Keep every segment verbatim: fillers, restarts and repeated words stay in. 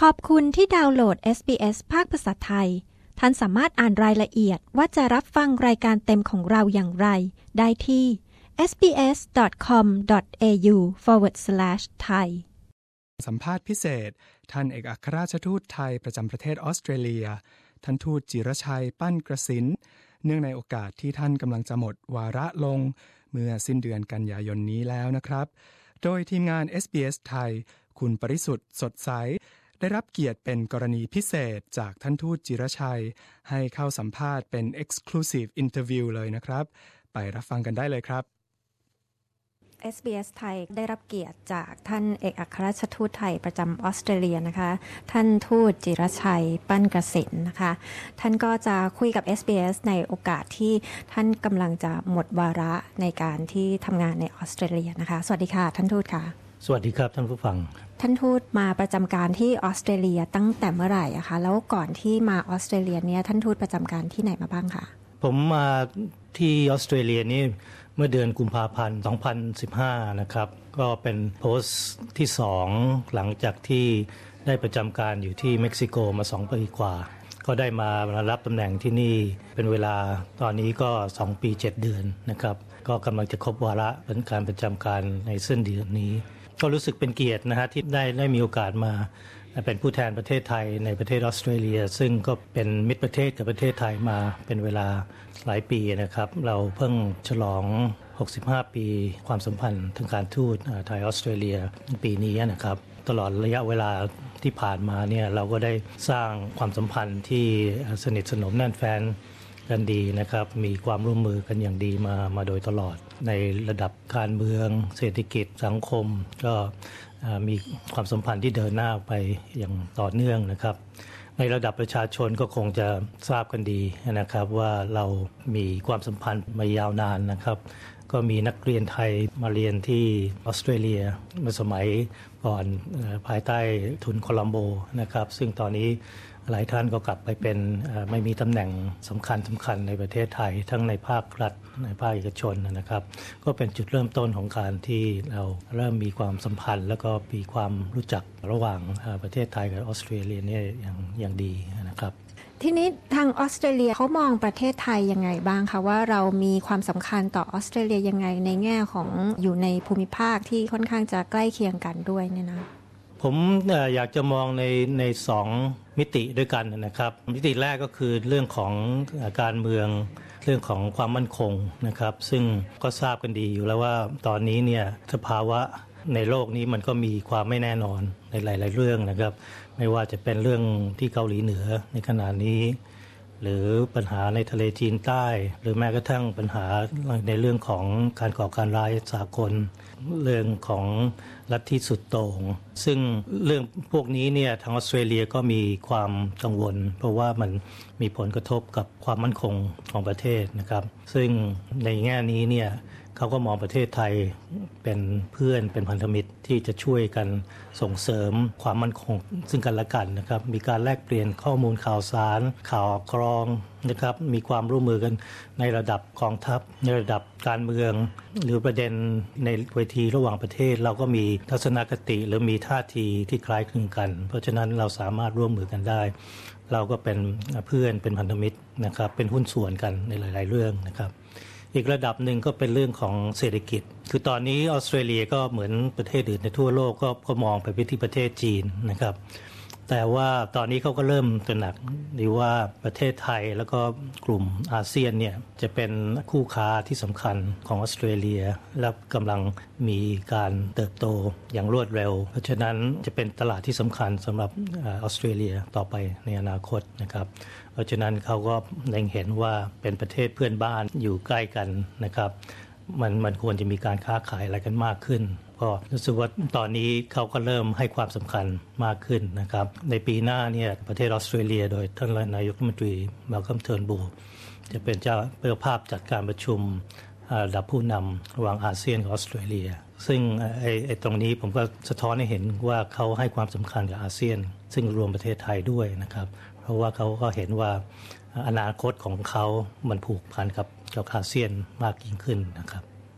ขอบคุณที่ดาวน์โหลด เอส บี เอส ภาคภาษาไทยท่านสามารถอ่านรายละเอียดว่าจะรับฟังรายการเต็มของเราอย่างไรได้ที่ เอส บี เอส ดอท คอม ดอท เอ ยู สแลช สแลช ไทยสัมภาษณ์พิเศษท่านเอกอัครราชทูตไทยประจำประเทศออสเตรเลียท่านทูตจิรชัยปั้นกระสินเนื่องในโอกาสที่ท่านกำลังจะหมดวาระลงเมื่อสิ้นเดือนกันยายนนี้แล้วนะครับโดยทีมงาน เอส บี เอส ไทยคุณปริสุทธิ์สดใสได้รับเกียรติเป็นกรณีพิเศษจากท่านทูตจิรชัยให้เข้าสัมภาษณ์เป็น Exclusive Interview เลยนะครับไปรับฟังกันได้เลยครับเอส บี เอส ไทยได้รับเกียรติจากท่านเอกอัครราชทูตไทยประจำออสเตรเลียนะคะท่านทูตจิรชัยปั้นกสินนะคะท่านก็จะคุยกับ เอส บี เอส ในโอกาสที่ท่านกำลังจะหมดวาระในการที่ทำงานในออสเตรเลียนะคะสวัสดีค่ะท่านทูตค่ะสวัสดีครับท่านผู้ฟังท่านทูตมาประจำการที่ออสเตรเลียตั้งแต่เมื่อไหร่อะคะแล้วก่อนที่มาออสเตรเลียเนี่ยท่านทูตประจำการที่ไหนมาบ้างคะผมมาที่ออสเตรเลียนี่เมื่อเดือนกุมภาพันธ์สองพันสิบห้านะครับก็เป็นโพสต์ที่สองหลังจากที่ได้ประจำการอยู่ที่เม็กซิโกมาสองปีกว่าก็ได้มารับตำแหน่งที่นี่เป็นเวลาตอนนี้ก็สองปีเจ็ดเดือนนะครับก็กำลังจะครบวาระเป็นการประจำการในสิ้นเดือนนี้ก็รู้สึกเป็นเกียรตินะฮะที่ได้ได้มีโอกาสมาเป็นผู้แทนประเทศไทยในประเทศออสเตรเลียซึ่งก็เป็นมิตรประเทศกับประเทศไทยมาเป็นเวลาหลายปีนะครับเราเพิ่งฉลองหกสิบห้าปีความสัมพันธ์ทางการทูตไทยออสเตรเลียปีนี้นะครับตลอดระยะเวลาที่ผ่านมาเนี่ยเราก็ได้สร้างความสัมพันธ์ที่สนิทสนมแน่นแฟ้นกันดีนะครับมีความร่วมมือกันอย่างดีมามาโดยตลอดในระดับการเมืองเศรษฐกิจสังคมก็มีความสัมพันธ์ที่เดินหน้าไปอย่างต่อเนื่องนะครับในระดับประชาชนก็คงจะทราบกันดีนะครับว่าเรามีความสัมพันธ์มายาวนานนะครับก็มีนักเรียนไทยมาเรียนที่ออสเตรเลียเมื่อสมัยก่อนภายใต้ทุนโคลัมโบนะครับซึ่งตอนนี้หลายท่านก็กลับไปเป็นไม่มีตำแหน่งสำคัญสำคัญในประเทศไทยทั้งในภาครัฐในภาคเอกชนนะครับก็เป็นจุดเริ่มต้นของการที่เราเริ่มมีความสัมพันธ์แล้วก็มีความรู้จักระหว่างประเทศไทยกับออสเตรเลียเนี่ยอย่างอย่างดีนะครับทีนี้ทางออสเตรเลียเขามองประเทศไทยยังไงบ้างคะว่าเรามีความสำคัญต่อออสเตรเลียยังไงในแง่ของอยู่ในภูมิภาคที่ค่อนข้างจะใกล้เคียงกันด้วยเนี่ยนะผมอยากจะมองในในสองมิติด้วยกันนะครับมิติแรกก็คือเรื่องของการเมืองเรื่องของความมั่นคงนะครับซึ่งก็ทราบกันดีอยู่แล้วว่าตอนนี้เนี่ยสภาวะในโลกนี้มันก็มีความไม่แน่นอนในหลายๆเรื่องนะครับไม่ว่าจะเป็นเรื่องที่เกาหลีเหนือในขณะนี้หรือปัญหาในทะเลจีนใต้หรือแม้กระทั่งปัญหาในเรื่องของการก่อการร้ายสากลเรื่องของลัทธิสุดโต่งซึ่งเรื่องพวกนี้เนี่ยทางออสเตรเลียก็มีความกังวลเพราะว่ามันมีผลกระทบกับความมั่นคงของประเทศนะครับซึ่งในแง่นี้เนี่ยเขาก็มองประเทศไทยเป็นเพื่อนเป็นพันธมิตรที่จะช่วยกันส่งเสริมความมั่นคงซึ่งกันและกันนะครับมีการแลกเปลี่ยนข้อมูลข่าวสารข่าวกรองนะครับมีความร่วมมือกันในระดับกองทัพในระดับการเมืองหรือประเด็นในเวทีระหว่างประเทศเราก็มีทัศนคติหรือมีท่าทีที่คล้ายคลึงกันเพราะฉะนั้นเราสามารถร่วมมือกันได้เราก็เป็นเพื่อนเป็นพันธมิตรนะครับเป็นหุ้นส่วนกันในหลายๆเรื่องนะครับอีกระดับหนึ่งก็เป็นเรื่องของเศรษฐกิจคือตอนนี้ออสเตรเลียก็เหมือนประเทศอื่นในทั่วโลกก็ก็มองไปที่ประเทศจีนนะครับแต่ว่าตอนนี้เขาก็เริ่มตระหนักดีว่าประเทศไทยแล้วก็กลุ่มอาเซียนเนี่ยจะเป็นคู่ค้าที่สำคัญของออสเตรเลียและกำลังมีการเติบโตอย่างรวดเร็วเพราะฉะนั้นจะเป็นตลาดที่สำคัญสำหรับออสเตรเลียต่อไปในอนาคตนะครับเพราะฉะนั้นเขาก็เล็งเห็นว่าเป็นประเทศเพื่อนบ้านอยู่ใกล้กันนะครับมันมันควรจะมีการค้าขายอะไรกันมากขึ้นก็รู้สึกว่าตอนนี้เขาก็เริ่มให้ความสำคัญมากขึ้นนะครับในปีหน้าเนี่ยประเทศออสเตรเลียโดยท่านนายกรัฐมนตรีมาคัมเทิร์นบูจะเป็นเจ้าเจ้าภาพจัดการประชุมระดับผู้นำระหว่างอาเซียนกับออสเตรเลียซึ่งไอ้ไอ้ตรงนี้ผมก็สะท้อนให้เห็นว่าเขาให้ความสำคัญกับอาเซียนซึ่งรวมประเทศไทยด้วยนะครับเพราะว่าเขาก็เห็นว่าอนาคตของเขามันผูกพันกับกับอาเซียนมากยิ่งขึ้นนะครับ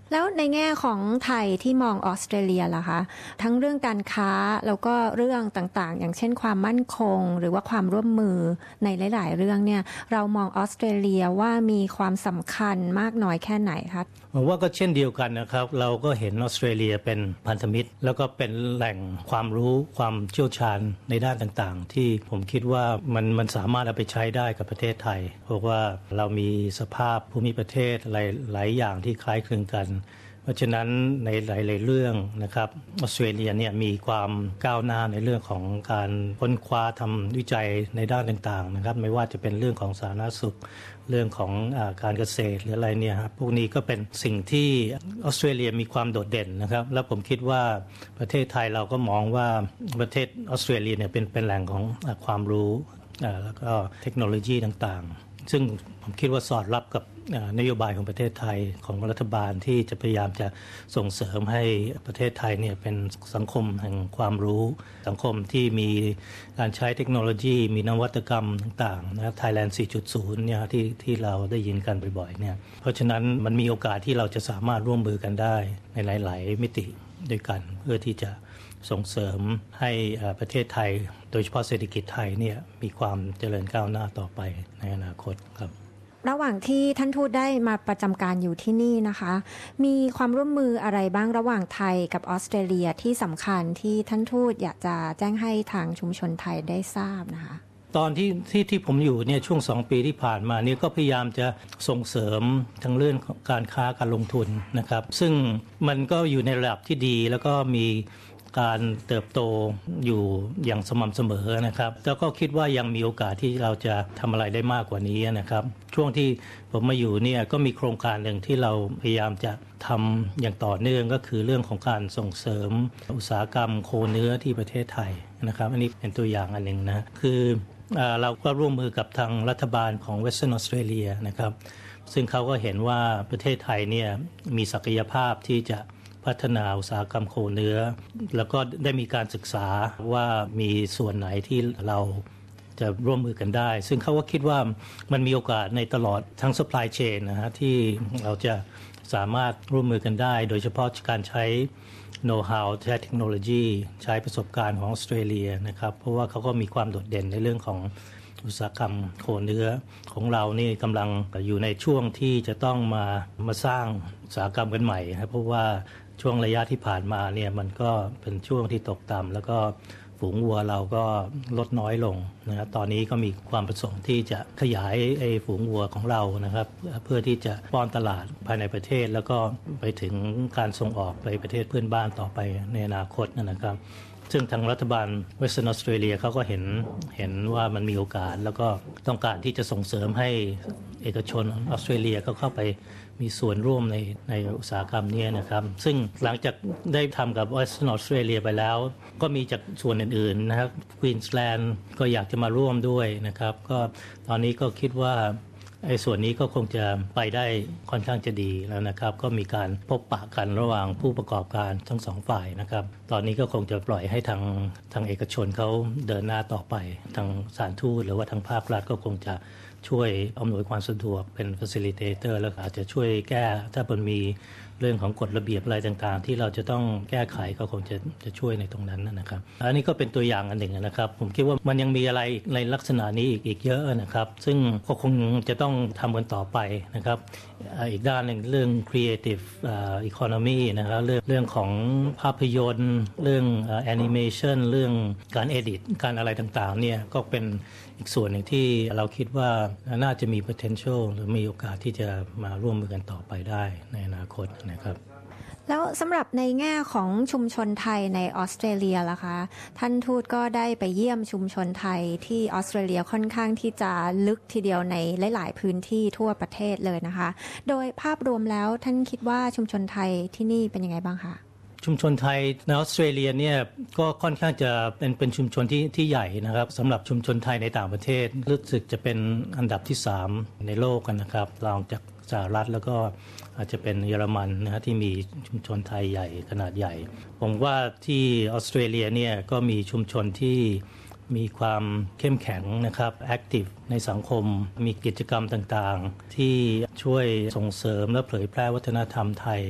แล้วในแง่ของไทยที่มองออสเตรเลียล่ะคะทั้งเรื่องการค้าแล้วก็เรื่องต่างๆอย่างเช่นความมั่นคงหรือว่าความร่วมมือในหลายๆเรื่องเนี่ยเรามองออสเตรเลียว่ามีความสำคัญมากน้อยแค่ไหนคะผมว่าก็เช่นเดียวกันนะครับเราก็เห็นออสเตรเลียเป็นพันธมิตรแล้วก็เป็นแหล่งความรู้ความเชี่ยวชาญในด้านต่างๆที่ผมคิดว่ามันมันสามารถเอาไปใช้ได้กับประเทศไทยเพราะว่าเรามีสภาพภูมิประเทศหลายหลายอย่างที่คล้ายคลึงกันเพราะฉะนั้นในหลายๆเรื่องนะครับออสเตรเลียเนี่ยมีความก้าวหน้าในเรื่องของการค้นคว้าทำวิจัยในด้านต่างๆนะครับไม่ว่าจะเป็นเรื่องของสาธารณสุขเรื่องของอาการเกษตรหรืออะไรเนี่ยครับพวกนี้ก็เป็นสิ่งที่ออสเตรเลียมีความโดดเด่นนะครับแล้วผมคิดว่าประเทศไทยเราก็มองว่าประเทศออสเตรเลียเนี่ยเป็นเป็นแหล่งของความรู้แล้วก็เทคโนโลยีต่างๆซึ่งผมคิดว่าสอดรับกับนโยบายของประเทศไทยของรัฐบาลที่จะพยายามจะส่งเสริมให้ประเทศไทยเนี่ยเป็นสังคมแห่งความรู้สังคมที่มีการใช้เทคโนโลยีมีนวัตกรรมต่างๆนะ Thailand สี่จุดศูนย์ เนี่ยที่ที่เราได้ยินกันบ่อยๆเนี่ยเพราะฉะนั้นมันมีโอกาสที่เราจะสามารถร่วมมือกันได้ในหลายๆมิติด้วยกันเพื่อที่จะส่งเสริมให้ประเทศไทยโดยเฉพาะเศรษฐกิจไทยเนี่ยมีความเจริญก้าวหน้าต่อไปในอนาคตครับระหว่างที่ท่านทูตได้มาประจำการอยู่ที่นี่นะคะมีความร่วมมืออะไรบ้างระหว่างไทยกับออสเตรเลียที่สำคัญที่ท่านทูตอยากจะแจ้งให้ทางชุมชนไทยได้ทราบนะคะตอนที่ที่ที่ผมอยู่เนี่ยช่วงสองปีที่ผ่านมาเนี่ยก็พยายามจะส่งเสริมทั้งเรื่องการค้าการลงทุนนะครับซึ่งมันก็อยู่ในระดับที่ดีแล้วก็มีการเติบโตอยู่อย่างสม่ำเสมอนะครับแล้วก็คิดว่ายังมีโอกาสที่เราจะทำอะไรได้มากกว่านี้นะครับช่วงที่ผมมาอยู่เนี่ยก็มีโครงการหนึ่งที่เราพยายามจะทำอย่างต่อเนื่องก็คือเรื่องของการส่งเสริมอุตสาหกรรมโคเนื้อที่ประเทศไทยนะครับอันนี้เป็นตัวอย่างอันหนึ่งนะคือเราก็ร่วมมือกับทางรัฐบาลของ Western Australia นะครับซึ่งเขาก็เห็นว่าประเทศไทยเนี่ยมีศักยภาพที่จะพัฒนาอุตสาหกรรมโคเนื้อแล้วก็ได้มีการศึกษาว่ามีส่วนไหนที่เราจะร่วมมือกันได้ซึ่งเขาก็คิดว่ามันมีโอกาสในตลอดทั้ง supply chain นะฮะที่เราจะสามารถร่วมมือกันได้โดยเฉพาะการใช้ know how ใช้เทคโนโลยีใช้ประสบการณ์ของออสเตรเลียนะครับเพราะว่าเขาก็มีความโดดเด่นในเรื่องของอุตสาหกรรมโคเนื้อของเรานี่กำลังอยู่ในช่วงที่จะต้องมามาสร้างอุตสาหกรรมกันใหม่ครับเพราะว่าช่วงระยะที่ผ่านมาเนี่ยมันก็เป็นช่วงที่ตกต่ำแล้วก็ฝูงวัวเราก็ลดน้อยลงนะครับตอนนี้ก็มีความประสงค์ที่จะขยายไอ้ฝูงวัวของเรานะครับเพื่อที่จะป้อนตลาดภายในประเทศแล้วก็ไปถึงการส่งออกไปประเทศเพื่อนบ้านต่อไปในอนาคตนะครับซึ่งทางรัฐบาล Western Australia เขาก็เห็นเห็นว่ามันมีโอกาสแล้วก็ต้องการที่จะส่งเสริมให้เอกชนออสเตรเลียก็เข้าไปมีส่วนร่วมในในอุตสาหกรรมนี้นะครับซึ่งหลังจากได้ทำกับ Western Australia ไปแล้วก็มีจากส่วนอื่นๆนะครับ Queensland ก็อยากจะมาร่วมด้วยนะครับก็ตอนนี้ก็คิดว่าไอ้ส่วนนี้ก็คงจะไปได้ค่อนข้างจะดีแล้วนะครับก็มีการพบปะกันระหว่างผู้ประกอบการทั้งสองฝ่ายนะครับตอนนี้ก็คงจะปล่อยให้ทางทางเอกชนเขาเดินหน้าต่อไปทางสถานทูตหรือว่าทางภาครัฐก็คงจะช่วยอำนวยความสะดวกเป็น facilitator แล้วอาจจะช่วยแก้ถ้ามันมีเรื่องของกฎระเบียบอะไรต่างๆที่เราจะต้องแก้ไขก็คงจะจะช่วยในตรงนั้นนะครับอันนี้ก็เป็นตัวอย่างอันหนึ่งนะครับผมคิดว่ามันยังมีอะไรในลักษณะนี้อีกอีกเยอะนะครับซึ่งก็คงจะต้องทำกันต่อไปนะครับอีกด้านหนึ่งเรื่อง creative economy นะครับเรื่องเรื่องของภาพยนตร์เรื่อง animation เรื่องการ edit การอะไรต่างๆเนี่ยก็เป็นอีกส่วนหนึ่งที่เราคิดว่าน่าจะมี potential หรือมีโอกาสที่จะมาร่วมมือกันต่อไปได้ในอนาคตนะครับแล้วสำหรับในแง่ของชุมชนไทยในออสเตรเลียล่ะคะท่านทูตก็ได้ไปเยี่ยมชุมชนไทยที่ออสเตรเลียค่อนข้างที่จะลึกทีเดียวในหลายๆพื้นที่ทั่วประเทศเลยนะคะโดยภาพรวมแล้วท่านคิดว่าชุมชนไทยที่นี่เป็นยังไงบ้างคะชุมชนไทยในออสเตรเลียเนี่ยก็ค่อนข้างจะเป็นเป็นชุมชนที่ที่ใหญ่นะครับสำหรับชุมชนไทยในต่างประเทศรู้สึกจะเป็นอันดับที่สามในโลกกันนะครับรองจากสหรัฐแล้วก็อาจจะเป็นเยอรมันนะฮะที่มีชุมชนไทยใหญ่ขนาดใหญ่ผมว่าที่ออสเตรเลียเนี่ยก็มีชุมชนที่มีความเข้มแข็งนะครับแอคทีฟในสังคมมีกิจกรรมต่างๆที่ช่วยส่งเสริมและเผยแพร่วัฒนธรรมไทย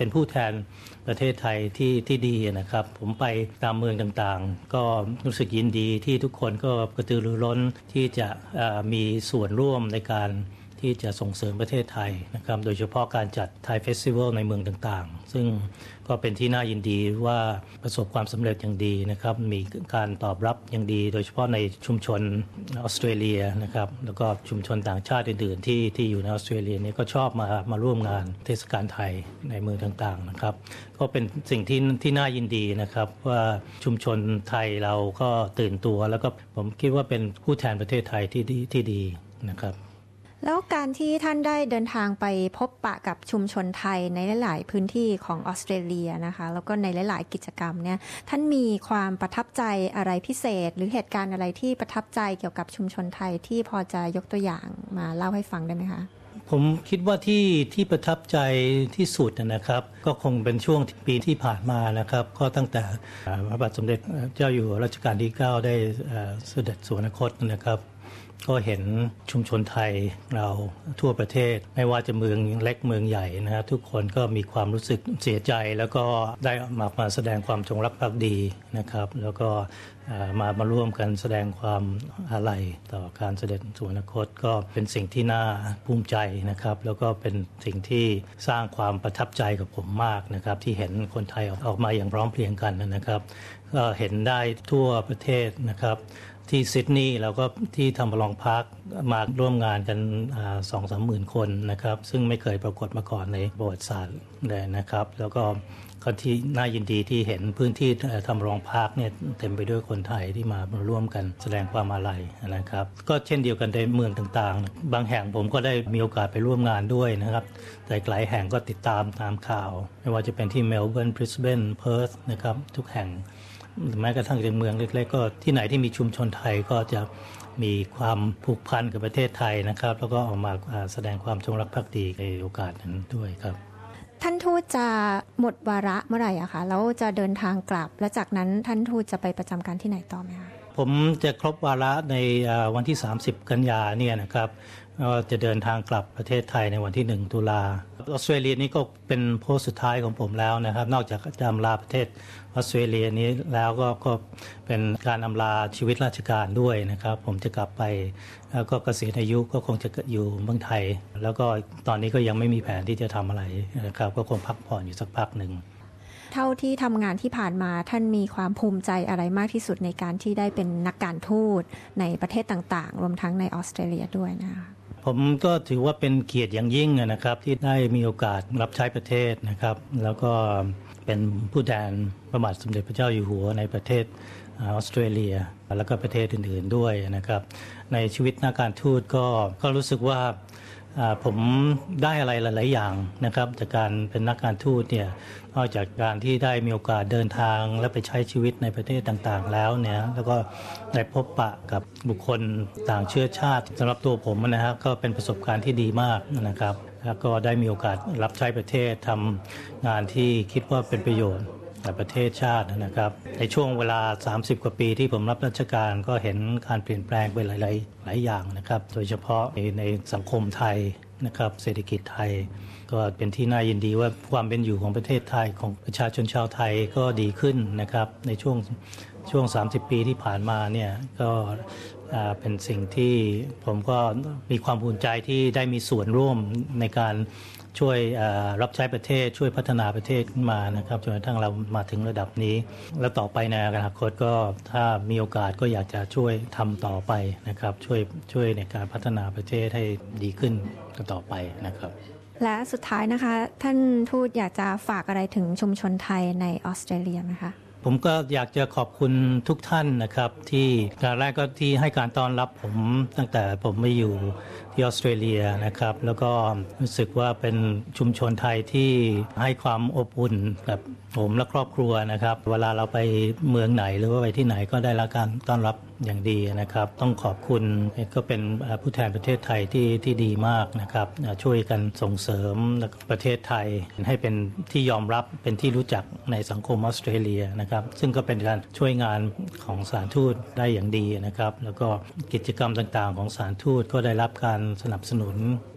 เป็นผู้แทนประเทศไทยที่ที่ดีนะครับผมไปตามเมืองต่างๆก็รู้สึกยินดีที่ทุกคนก็กระตือรือร้นที่จะมีส่วนร่วมในการที่จะส่งเสริมประเทศไทยนะครับโดยเฉพาะการจัดไทยเฟสติวัลในเมืองต่างๆซึ่งก็เป็นที่น่ายินดีว่าประสบความสำเร็จอย่างดีนะครับมีการตอบรับอย่างดีโดยเฉพาะในชุมชนออสเตรเลียนะครับแล้วก็ชุมชนต่างชาติอื่นๆที่ที่อยู่ในออสเตรเลียนี่ก็ชอบมามาร่วมงานเทศกาลไทยในเมืองต่างๆนะครับก็เป็นสิ่งที่ที่น่ายินดีนะครับว่าชุมชนไทยเราก็ตื่นตัวแล้วก็ผมคิดว่าเป็นผู้แทนประเทศไทยที่ดีที่ดีนะครับแล้วการที่ท่านได้เดินทางไปพบปะกับชุมชนไทยในหลายๆพื้นที่ของออสเตรเลียนะคะแล้วก็ในหลายๆกิจกรรมเนี่ยท่านมีความประทับใจอะไรพิเศษหรือเหตุการณ์อะไรที่ประทับใจเกี่ยวกับชุมชนไทยที่พอจะยกตัวอย่างมาเล่าให้ฟังได้ไหมคะผมคิดว่าที่ที่ประทับใจที่สุดนะครับก็คงเป็นช่วงปีที่ผ่านมานะครับก็ตั้งแต่พระบาทสมเด็จเจ้าอยู่หัวรัชกาลที่เก้าได้เสด็จสวรรคตนะครับก็เห็นชุมชนไทยเราทั่วประเทศไม่ว่าจะเมืองเล็กเมืองใหญ่นะฮะทุกคนก็มีความรู้สึกเสียใจแล้วก็ได้มามาแสดงความจงรักภักดีนะครับแล้วก็มามาร่วมกันแสดงความอาลัยต่อการเสด็จสวรรคตก็เป็นสิ่งที่น่าภูมิใจนะครับแล้วก็เป็นสิ่งที่สร้างความประทับใจกับผมมากนะครับที่เห็นคนไทยออกมาอย่างพร้อมเพรียงกันนะครับก็เห็นได้ทั่วประเทศนะครับที่ซิดนีย์แล้วก็ที่ทัมบลองพาร์คมาร่วมงานกันสองสามหมื่นคนนะครับซึ่งไม่เคยปรากฏมาก่อนในประวัติศาสตร์เลยนะครับแล้วก็ก็ที่น่ายินดีที่เห็นพื้นที่ทัมบลองพาร์คเนี่ยเต็มไปด้วยคนไทยที่มาร่วมกันแสดงความอาลัยนะครับก็เช่นเดียวกันในเมืองต่างๆบางแห่งผมก็ได้มีโอกาสไปร่วมงานด้วยนะครับแต่หลายแห่งก็ติดตามตามข่าวไม่ว่าจะเป็นที่เมลเบิร์นบริสเบนเพิร์ธนะครับทุกแห่งแม้กระทั่งในเมืองเล็กๆก็ที่ไหนที่มีชุมชนไทยก็จะมีความผูกพันกับประเทศไทยนะครับแล้วก็ออกมาแสดงความจงรักภักดีในโอกาสนั้นด้วยครับท่านทูตจะหมดวาระเมื่อไหร่อะคะแล้วจะเดินทางกลับและจากนั้นท่านทูตจะไปประจำการที่ไหนต่อไหมคะผมจะครบวาระในวันที่สามสิบกันยาเนี่ยนะครับจะเดินทางกลับประเทศไทยในวันที่หนึ่งตุลาออสเตรเลียนี้ก็เป็นโพสต์สุดท้ายของผมแล้วนะครับนอกจากจะอำลาประเทศออสเตรเลียนี้แล้วก็ก็เป็นการอำลาชีวิตราชการด้วยนะครับผมจะกลับไปแล้วก็เกษียณอายุก็คงจะอยู่เมืองไทยแล้วก็ตอนนี้ก็ยังไม่มีแผนที่จะทำอะไรนะครับก็คงพักผ่อนอยู่สักพักหนึ่งเท่าที่ทำงานที่ผ่านมาท่านมีความภูมิใจอะไรมากที่สุดในการที่ได้เป็นนักการทูตในประเทศต่างๆรวมทั้งในออสเตรเลียด้วยนะคะผมก็ถือว่าเป็นเกียรติอย่างยิ่งนะครับที่ได้มีโอกาสรับใช้ประเทศนะครับแล้วก็เป็นผู้แทนพระบาทสมเด็จพระเจ้าอยู่หัวในประเทศออสเตรเลียแล้วก็ประเทศอื่นๆด้วยนะครับในชีวิตนักการทูตก็ก็รู้สึกว่าผมได้อะไรหลายๆอย่างนะครับจากการเป็นนักการทูตเนี่ยนอกจากการที่ได้มีโอกาสเดินทางและไปใช้ชีวิตในประเทศต่างๆแล้วเนี่ยแล้วก็ได้พบปะกับบุคคลต่างเชื้อชาติสำหรับตัวผมนะครับก็เป็นประสบการณ์ที่ดีมากนะครับแล้วก็ได้มีโอกาสรับใช้ประเทศทำงานที่คิดว่าเป็นประโยชน์กับประเทศชาตินะครับในช่วงเวลาสามสิบกว่าปีที่ผมรับราชการก็เห็นการเปลี่ยนแปลงไปหลายๆหลายอย่างนะครับโดยเฉพาะในในสังคมไทยนะครับเศรษฐกิจไทยก็เป็นที่น่ายินดีว่าความเป็นอยู่ของประเทศไทยของประชาชนชาวไทยก็ดีขึ้นนะครับในช่วงช่วงสามสิบปีที่ผ่านมาเนี่ยก็เป็นสิ่งที่ผมก็มีความภูมิใจที่ได้มีส่วนร่วมในการช่วยรับใช้ประเทศช่วยพัฒนาประเทศขึ้นมานะครับจนกระทั่งเรามาถึงระดับนี้แล้วต่อไปในอนาคตก็ถ้ามีโอกาสก็อยากจะช่วยทำต่อไปนะครับช่วยช่วยในการพัฒนาประเทศให้ดีขึ้นต่อไปนะครับและสุดท้ายนะคะท่านทูตอยากจะฝากอะไรถึงชุมชนไทยในออสเตรเลียไหมคะผมก็อยากจะขอบคุณทุกท่านนะครับที่การแรกก็ที่ให้การต้อนรับผมตั้งแต่ผมมาอยู่ที่ออสเตรเลียนะครับแล้วก็รู้สึกว่าเป็นชุมชนไทยที่ให้ความอบอุ่นกับผมและครอบครัวนะครับเวลาเราไปเมืองไหนหรือว่าไปที่ไหนก็ได้รับการต้อนรับอย่างดีนะครับต้องขอบคุณก็เป็นผู้แทนประเทศไทยที่ที่ดีมากนะครับช่วยกันส่งเสริมประเทศไทยให้เป็นที่ยอมรับเป็นที่รู้จักในสังคมออสเตรเลียนะครับซึ่งก็เป็นการช่วยงานของสถานทูตได้อย่างดีนะครับแล้วก็กิจกรรมต่างๆของสถานทูตก็ได้รับการสนับสนุน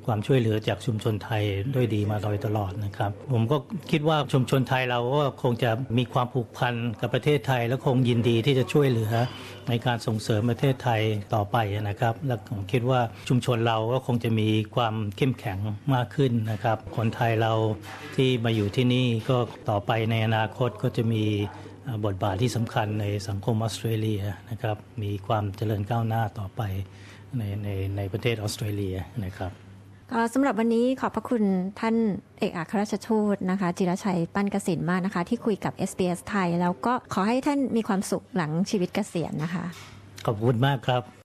ความช่วยเหลือจากชุมชนไทยด้วยดีมาโดยตลอดนะครับผมก็คิดว่าชุมชนไทยเราก็คงจะมีความผูกพันกับประเทศไทยและคงยินดีที่จะช่วยเหลือในการส่งเสริมประเทศไทยต่อไปนะครับและผมคิดว่าชุมชนเราก็คงจะมีความเข้มแข็งมากขึ้นนะครับคนไทยเราที่มาอยู่ที่นี่ก็ต่อไปในอนาคตก็จะมีบทบาทที่สำคัญในสังคมออสเตรเลียนะครับมีความเจริญก้าวหน้าต่อไปในในในประเทศออสเตรเลียนะครับสำหรับวันนี้ขอบพระคุณท่านเอกอัครราชทูตนะคะจิรชัยปั้นกสินมากนะคะที่คุยกับ เอส บี เอส ไทยแล้วก็ขอให้ท่านมีความสุขหลังชีวิตเกษียณนะคะขอบคุณมากครับ